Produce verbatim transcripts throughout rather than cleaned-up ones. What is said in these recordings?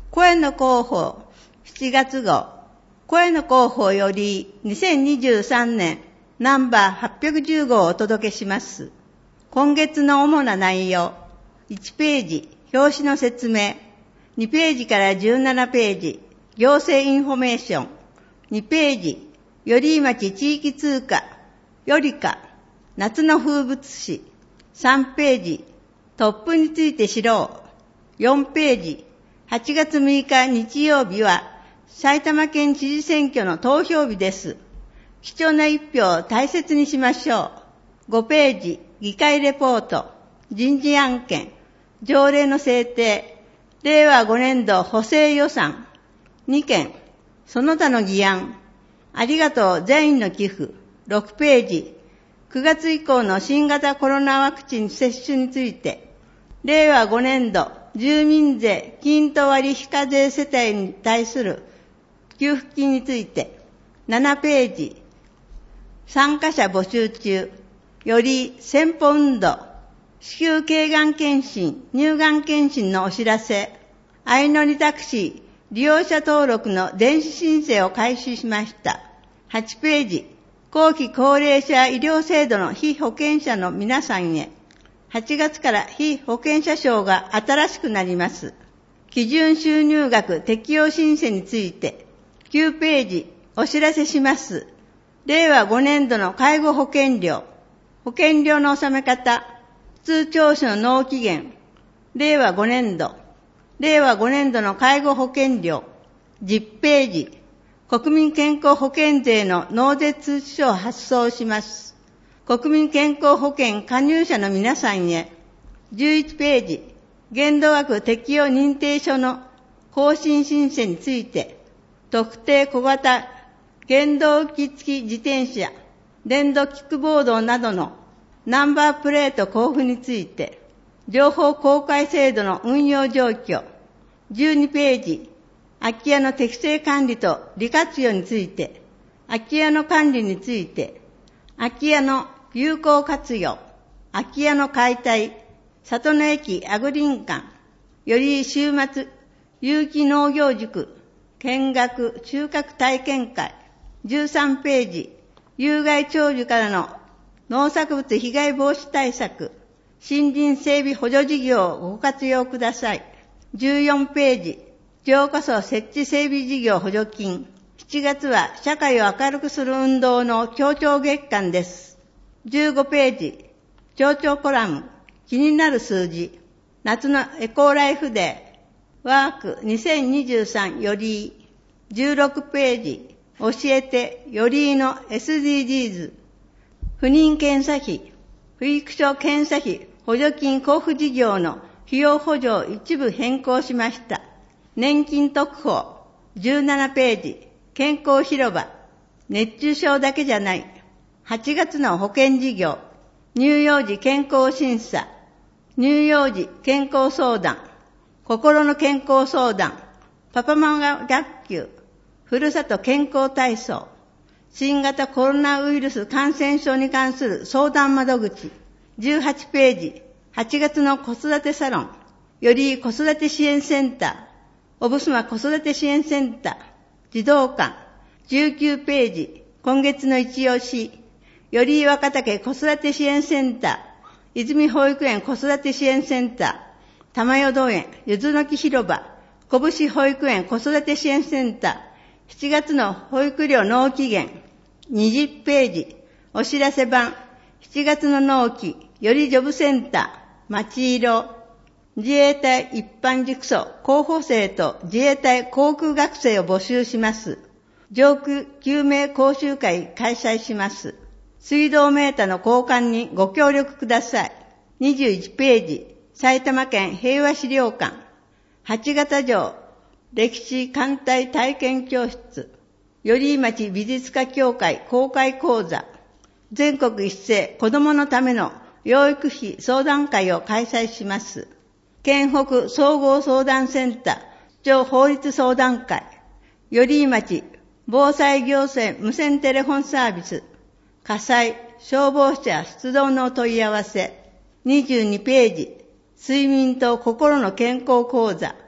声の広報しちがつ号、声の広報よりにせんにじゅうさんねんナンバーはっぴゃくじゅう号をお届けします。今月の主な内容、いちページ、表紙の説明、にページからじゅうななページ、行政インフォメーション、にページ、寄居町地域通貨、よりか、夏の風物詩、さんページ、トップについて知ろう、よんページ、はちがつむいか日曜日は埼玉県知事選挙の投票日です。貴重な一票を大切にしましょう。ごページ、議会レポート、人事案件、条例の制定、れいわごねんど補正予算、にけん、その他の議案、ありがとう全員の寄付、ろくページ、くがつ以降の新型コロナワクチン接種について、れいわごねんど住民税均等割非課税世帯に対する給付金について、ななページ、参加者募集中、より先歩運動、子宮頸がん検診、乳がん検診のお知らせ、相乗りタクシー、利用者登録の電子申請を開始しました。はちページ、後期高齢者医療制度の被保険者の皆さんへ、はちがつから被保険者証が新しくなります。基準収入額適用申請について、きゅうページ、お知らせします。れいわごねんどの介護保険料、保険料の納め方、通帳紙の納期限、れいわごねんど、れいわごねんどの介護保険料、じゅっページ、国民健康保険税の納税通知書を発送します。国民健康保険加入者の皆さんへ、じゅういちページ、限度額適用認定書の更新申請について、特定小型原動機付き自転車、電動キックボードなどのナンバープレート交付について、情報公開制度の運用状況、じゅうにページ、空き家の適正管理と利活用について、空き家の管理について、空き家の有効活用、空き家の解体、里の駅アグリン館、より週末、有機農業塾、見学、収穫体験会、じゅうさんページ、有害鳥獣からの農作物被害防止対策、森林整備補助事業をご活用ください。じゅうよんページ、浄化槽設置整備事業補助金。しちがつは社会を明るくする運動の協調月間です。じゅうごページ、町長コラム、気になる数字、夏のエコーライフデー、ワークにせんにじゅうさんより、じゅうろくページ、教えてよりの エスディージーズ、不妊検査費、不育所検査費補助金交付事業の費用補助を一部変更しました。年金特報、じゅうななページ、健康広場、熱中症だけじゃない、はちがつの保険事業、乳幼児健康審査、乳幼児健康相談、心の健康相談、パパママ学級、ふるさと健康体操、新型コロナウイルス感染症に関する相談窓口、じゅうはちページ、はちがつの子育てサロン、より子育て支援センター、おぶすま子育て支援センター、児童館、じゅうきゅうページ、今月の一押し、より若竹子育て支援センター、泉保育園子育て支援センター、玉淀園、ゆずの木広場、小伏保育園子育て支援センター、しちがつの保育料納期限、にじゅうページ、お知らせ版、しちがつの納期、よりジョブセンター、町色、自衛隊一般塾卒候補生と自衛隊航空学生を募集します。上空救命講習会開催します。水道メーターの交換にご協力ください。にじゅういちページ、埼玉県平和資料館、八形城歴史艦隊体験教室、寄居町美術家協会公開講座、全国一斉子どものための養育費相談会を開催します。県北総合相談センター市長法律相談会、寄居町防災行政無線テレフォンサービス、火災消防車出動の問い合わせ、にじゅうにページ、睡眠と心の健康講座、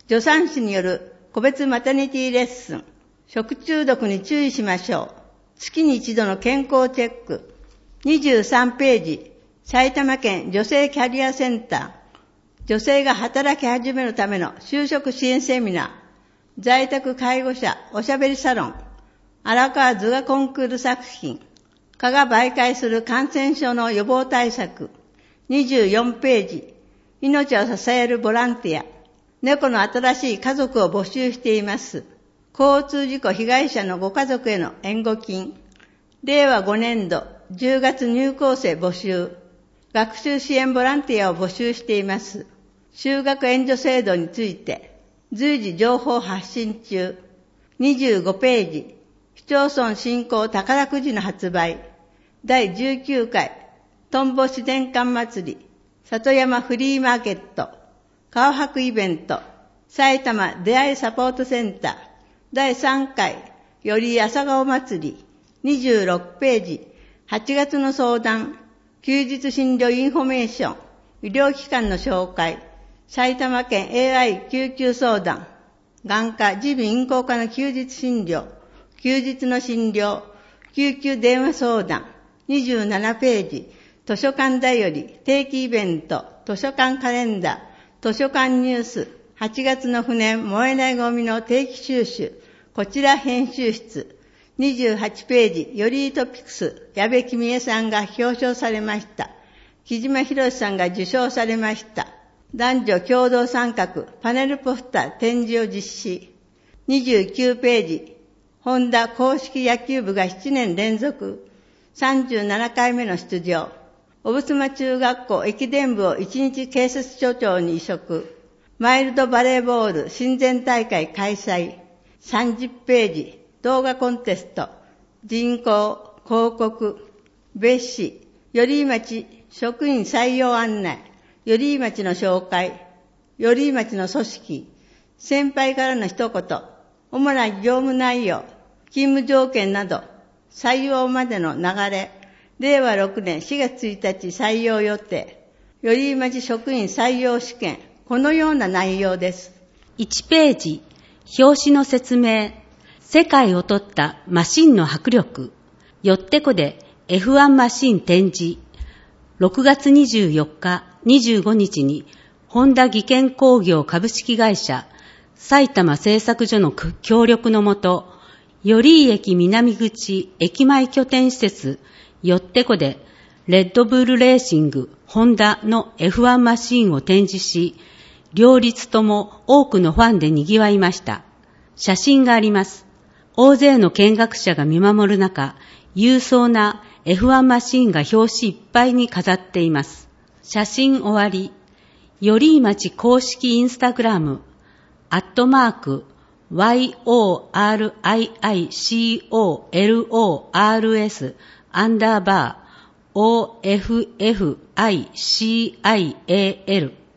助産師による個別マタニティレッスン、食中毒に注意しましょう。月に一度の健康チェック。にじゅうさんページ、埼玉県女性キャリアセンター、女性が働き始めるための就職支援セミナー、在宅介護者おしゃべりサロン、荒川図画コンクール作品、蚊が媒介する感染症の予防対策。にじゅうよんページ、命を支えるボランティア、猫の新しい家族を募集しています。交通事故被害者のご家族への援護金。れいわごねんどじゅうがつ入校生募集。学習支援ボランティアを募集しています。就学援助制度について随時情報発信中。にじゅうごページ、市町村振興宝くじの発売。だいじゅうきゅうかいトンボ自然館祭り、里山フリーマーケット、川博イベント、埼玉出会いサポートセンター、だいさんかいより朝顔祭り。にじゅうろくページ、はちがつの相談、休日診療インフォメーション、医療機関の紹介、埼玉県 エーアイ 救急相談、眼科、耳鼻咽喉科の休日診療、休日の診療、救急電話相談。にじゅうななページ、図書館だより定期イベント、図書館カレンダー、図書館ニュース、はちがつの不燃燃えないゴミの定期収集、こちら編集室。にじゅうはちページ、よりトピックス、矢部公恵さんが表彰されました。木島博さんが受賞されました。男女共同参画パネルポスター展示を実施。にじゅうきゅうページ、ホンダ公式野球部がななねん連続さんじゅうななかいめの出場。小布妻中学校駅伝部を一日警察署長に委嘱。マイルドバレーボール親善大会開催。さんじゅっページ、動画コンテスト、人口、広告、別紙、寄居町職員採用案内、寄居町の紹介、寄居町の組織、先輩からの一言、主な業務内容、勤務条件など、採用までの流れ、れいわろくねんしがつついたち採用予定、寄居町職員採用試験、このような内容です。 いちページ、表紙の説明。世界を取ったマシンの迫力。よってこで エフワン マシン展示。ろくがつにじゅうよっか、にじゅうごにちに、ホンダ技研工業株式会社、埼玉製作所の協力のもと、寄居駅南口駅前拠点施設、よってこで、レッドブルレーシング、ホンダの エフワン マシンを展示し、両立とも多くのファンで賑わいました。写真があります。大勢の見学者が見守る中、勇壮な エフワン マシンが表紙いっぱいに飾っています。写真終わり。寄居町公式インスタグラム、アットマーク、ワイオーアールアイアイシーオーエルオーアールエス アンダーバー オーエフエフアイシーアイエーエル